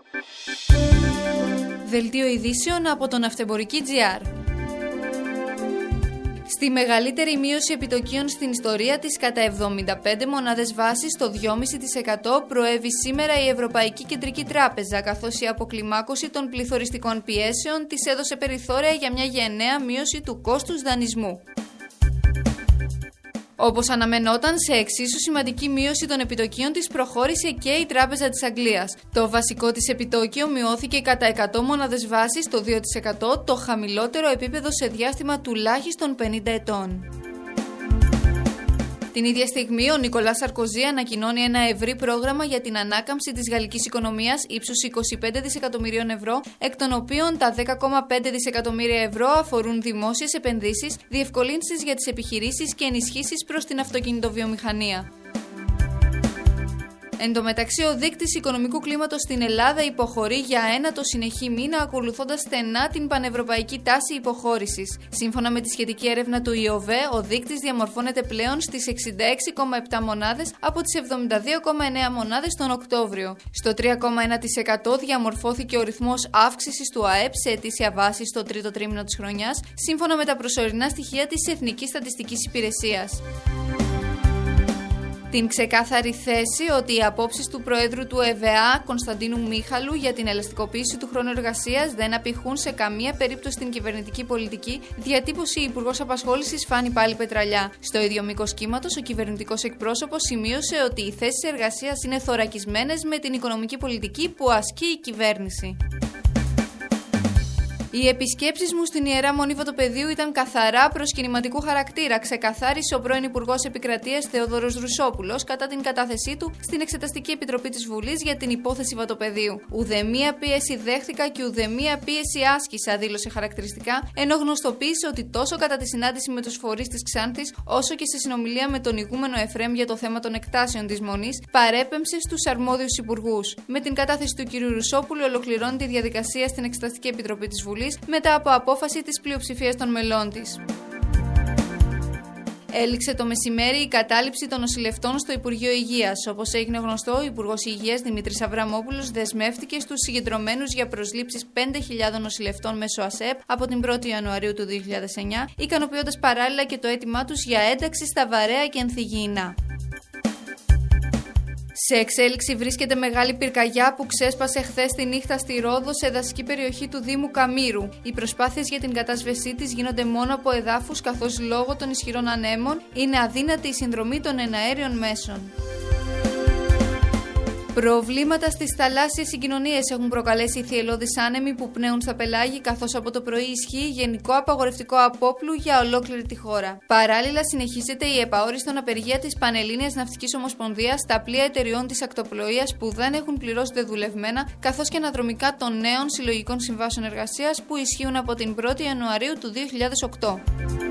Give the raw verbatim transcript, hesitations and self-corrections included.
Δελτίο ειδήσεων από τον Ναυτεμπορική τζι αρ. Στη μεγαλύτερη μείωση επιτοκίων στην ιστορία της κατά εβδομήντα πέντε μονάδες βάσης στο δύο κόμμα πέντε τοις εκατό προέβη σήμερα η Ευρωπαϊκή Κεντρική Τράπεζα, καθώς η αποκλιμάκωση των πληθωριστικών πιέσεων της έδωσε περιθώρια για μια γενναία μείωση του κόστους δανεισμού. Όπως αναμενόταν, σε εξίσου σημαντική μείωση των επιτοκίων της προχώρησε και η Τράπεζα της Αγγλίας. Το βασικό της επιτόκιο μειώθηκε κατά εκατό μονάδες βάσης στο δύο τοις εκατό, το χαμηλότερο επίπεδο σε διάστημα τουλάχιστον πενήντα ετών. Την ίδια στιγμή, ο Νικολά Σαρκοζή ανακοινώνει ένα ευρύ πρόγραμμα για την ανάκαμψη της γαλλικής οικονομίας ύψους είκοσι πέντε δισεκατομμυρίων ευρώ, εκ των οποίων τα δέκα κόμμα πέντε δισεκατομμύρια ευρώ αφορούν δημόσιες επενδύσεις, διευκολύνσεις για τις επιχειρήσεις και ενισχύσεις προς την αυτοκινητοβιομηχανία. Εν τω μεταξύ, ο δείκτης οικονομικού κλίματος στην Ελλάδα υποχωρεί για ένατο συνεχή μήνα, ακολουθώντας στενά την πανευρωπαϊκή τάση υποχώρησης. Σύμφωνα με τη σχετική έρευνα του ΙΟΒΕ, ο δείκτης διαμορφώνεται πλέον στις εξήντα έξι κόμμα επτά μονάδες από τις εβδομήντα δύο κόμμα εννέα μονάδες τον Οκτώβριο. Στο τρία κόμμα ένα τοις εκατό διαμορφώθηκε ο ρυθμός αύξησης του ΑΕΠ σε ετήσια βάση στο τρίτο τρίμηνο της χρονιάς, σύμφωνα με τα προσωρινά στοιχεία της Εθνικής Στατιστικής Υπηρεσίας. Την ξεκάθαρη θέση ότι οι απόψεις του Προέδρου του ΕΒΑ, Κωνσταντίνου Μίχαλου, για την ελαστικοποίηση του χρόνου εργασίας δεν απηχούν σε καμία περίπτωση την κυβερνητική πολιτική, διατύπωσε η Υπουργός Απασχόλησης Φάνη Πάλι Πετραλιά. Στο ίδιο μήκος κύματος, ο κυβερνητικός εκπρόσωπος σημείωσε ότι οι θέσεις εργασίας είναι θωρακισμένες με την οικονομική πολιτική που ασκεί η κυβέρνηση. Οι επισκέψεις μου στην Ιερά Μονή Βατοπεδίου ήταν καθαρά προσκυνηματικού χαρακτήρα, ξεκαθάρισε ο πρώην Υπουργός Επικρατείας Θεόδωρος Δρουσόπουλος κατά την κατάθεσή του στην Εξεταστική Επιτροπή της Βουλής για την υπόθεση Βατοπεδίου. Ουδεμία πίεση δέχτηκα και ουδεμία πίεση άσκησα, δήλωσε χαρακτηριστικά, ενώ γνωστοποίησε ότι τόσο κατά τη συνάντηση με τους φορείς της Ξάνθης, όσο και σε συνομιλία με τον ηγούμενο Εφραίμ για το θέμα των εκτάσεων της Μονής, παρέπεμψε στους αρμόδιους υπουργούς. Με την κατάθεση του κ. Ρουσόπουλου ολοκληρώνει τη διαδικασία στην Εξεταστική Επιτροπή της Βουλής μετά από απόφαση της πλειοψηφίας των μελών της. Έληξε το μεσημέρι η κατάληψη των νοσηλευτών στο Υπουργείο Υγείας. Όπως έγινε γνωστό, ο Υπουργός Υγείας Δημήτρης Αβραμόπουλος δεσμεύτηκε στους συγκεντρωμένους για προσλήψεις πέντε χιλιάδων νοσηλευτών μέσω ΑΣΕΠ από την πρώτη Ιανουαρίου του δύο χιλιάδες εννιά, ικανοποιώντας παράλληλα και το αίτημά τους για ένταξη στα βαρέα και ενθυγιεινά. Σε εξέλιξη βρίσκεται μεγάλη πυρκαγιά που ξέσπασε χθες τη νύχτα στη Ρόδο, σε δασική περιοχή του Δήμου Καμήρου. Οι προσπάθειες για την κατάσβεσή της γίνονται μόνο από εδάφους, καθώς λόγω των ισχυρών ανέμων είναι αδύνατη η συνδρομή των εναέριων μέσων. Προβλήματα στις θαλάσσιες συγκοινωνίες έχουν προκαλέσει οι θυελλώδεις άνεμοι που πνέουν στα πελάγη, καθώς από το πρωί ισχύει γενικό απαγορευτικό απόπλου για ολόκληρη τη χώρα. Παράλληλα, συνεχίζεται η επαόριστον απεργία της Πανελλήνιας Ναυτικής Ομοσπονδίας στα πλοία εταιριών της ακτοπλοείας που δεν έχουν πληρώσει δεδουλευμένα, καθώς και αναδρομικά των νέων συλλογικών συμβάσεων εργασίας που ισχύουν από την πρώτη Ιανουαρίου του δύο χιλιάδες οκτώ.